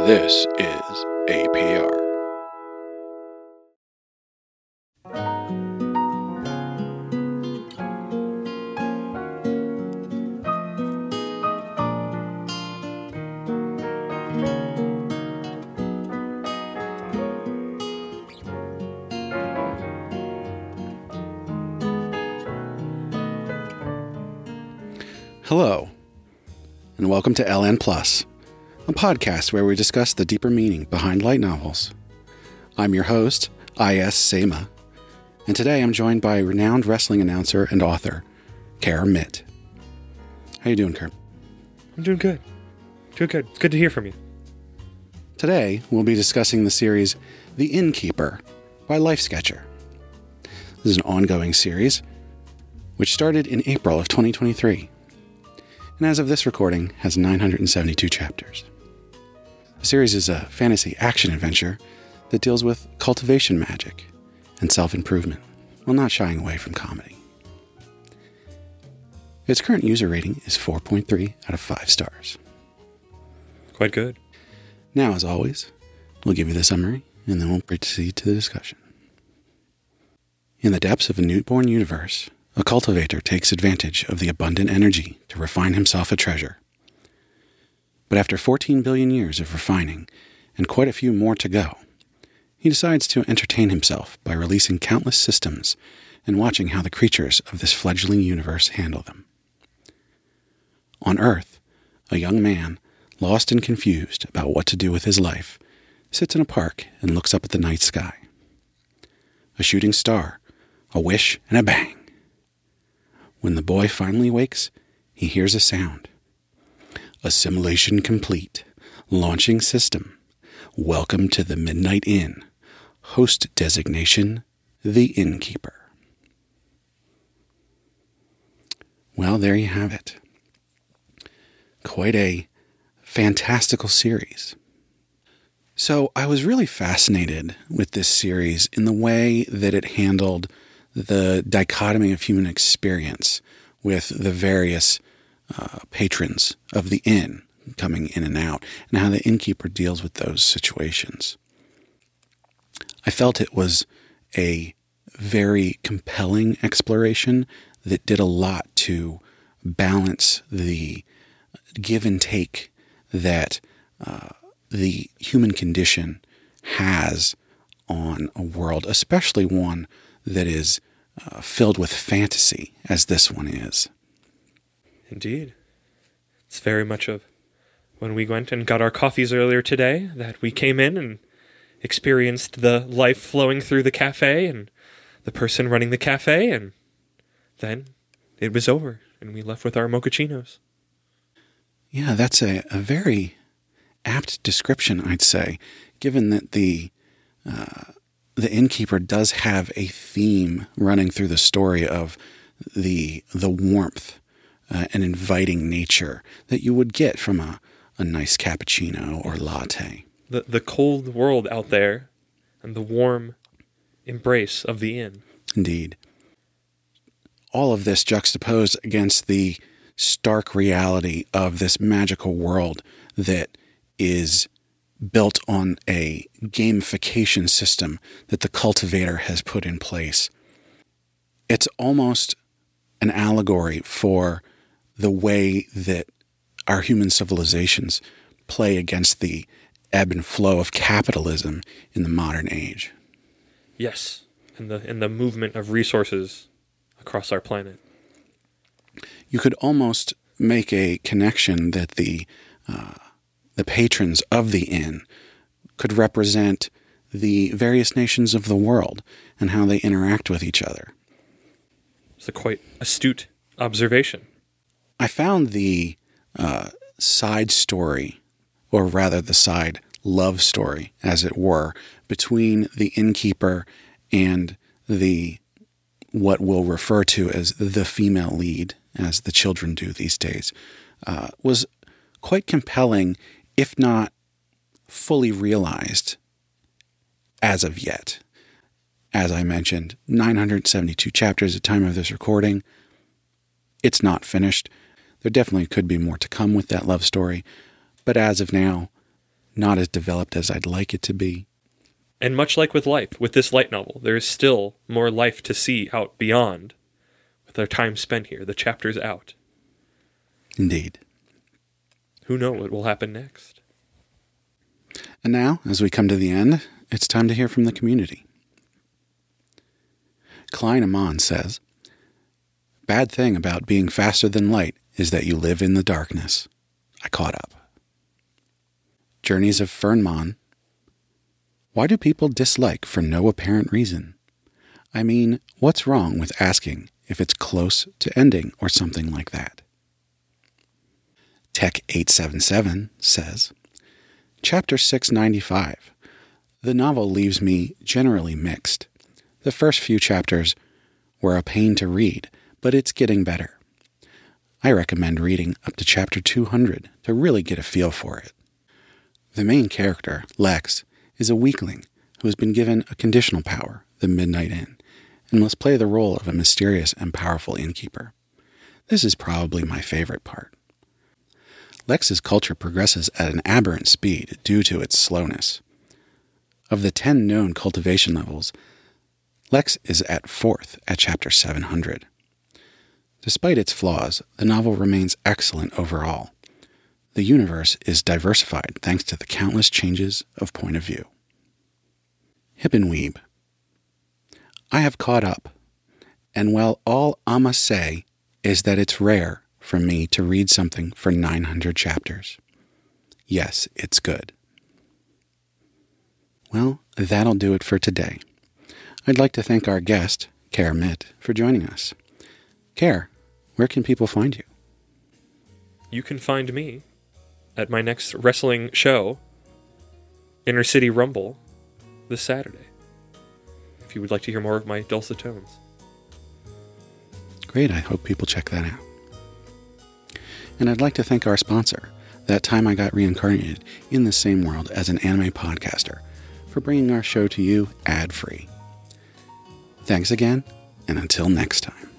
This is APR. Hello, and welcome to LN Plus, a podcast where we discuss the deeper meaning behind light novels. I'm your host, I.S. Sema, and today I'm joined by renowned wrestling announcer and author, Kerr Mitt. How you doing, Kerr? I'm doing good. Doing good. It's good to hear from you. Today, we'll be discussing the series The Innkeeper by LifeSketcher. This is an ongoing series, which started in April of 2023, and as of this recording, has 972 chapters. The series is a fantasy action-adventure that deals with cultivation magic and self-improvement, while not shying away from comedy. Its current user rating is 4.3 out of 5 stars. Quite good. Now, as always, we'll give you the summary, and then we'll proceed to the discussion. In the depths of a newborn universe, a cultivator takes advantage of the abundant energy to refine himself a treasure. But after 14 billion years of refining, and quite a few more to go, he decides to entertain himself by releasing countless systems and watching how the creatures of this fledgling universe handle them. On Earth, a young man, lost and confused about what to do with his life, sits in a park and looks up at the night sky. A shooting star, a wish, and a bang. When the boy finally wakes, he hears a sound. Assimilation complete. Launching system. Welcome to the Midnight Inn. Host designation, The Innkeeper. Well, there you have it. Quite a fantastical series. So I was really fascinated with this series in the way that it handled the dichotomy of human experience with the various patrons of the inn coming in and out, and how the innkeeper deals with those situations. I felt it was a very compelling exploration that did a lot to balance the give and take that the human condition has on a world, especially one that is filled with fantasy, as this one is. Indeed. It's very much of when we went and got our coffees earlier today, that we came in and experienced the life flowing through the cafe and the person running the cafe, and then it was over, and we left with our mochachinos. Yeah, that's a very apt description, I'd say, given that the innkeeper does have a theme running through the story of the warmth and inviting nature that you would get from a nice cappuccino or latte. The cold world out there and the warm embrace of the inn. Indeed. All of this juxtaposed against the stark reality of this magical world that is built on a gamification system that the cultivator has put in place. It's almost an allegory for the way that our human civilizations play against the ebb and flow of capitalism in the modern age. Yes, and the movement of resources across our planet. You could almost make a connection that the patrons of the inn could represent the various nations of the world and how they interact with each other. It's a quite astute observation. I found the side story, or rather the side love story, as it were, between the innkeeper and the what we'll refer to as the female lead, as the children do these days, was quite compelling, if not fully realized as of yet. As I mentioned, 972 chapters at the time of this recording. It's not finished. There definitely could be more to come with that love story, but as of now, not as developed as I'd like it to be. And much like with life, with this light novel, there is still more life to see out beyond. With our time spent here, the chapter's out. Indeed. Who knows what will happen next? And now, as we come to the end, it's time to hear from the community. Klein Amon says, "Bad thing about being faster than light is that you live in the darkness. I caught up." Journeys of Fernmon. "Why do people dislike for no apparent reason? I mean, what's wrong with asking if it's close to ending or something like that?" Tech877 says, Chapter 695. The novel leaves me generally mixed. The first few chapters were a pain to read, but it's getting better. I recommend reading up to chapter 200 to really get a feel for it. The main character, Lex, is a weakling who has been given a conditional power, the Midnight Inn, and must play the role of a mysterious and powerful innkeeper. This is probably my favorite part. Lex's culture progresses at an aberrant speed due to its slowness. Of the 10 known cultivation levels, Lex is at 4th at chapter 700. Despite its flaws, the novel remains excellent overall. The universe is diversified thanks to the countless changes of point of view. Hippenweeb. I have caught up, and well, all I'ma say is that it's rare for me to read something for 900 chapters. Yes, it's good. Well, that'll do it for today. I'd like to thank our guest, Care Mitt, for joining us. Care, where can people find you? You can find me at my next wrestling show, Inner City Rumble, this Saturday, if you would like to hear more of my dulcet tones. Great, I hope people check that out. And I'd like to thank our sponsor, That Time I Got Reincarnated in the Same World as an Anime Podcaster, for bringing our show to you ad-free. Thanks again, and until next time.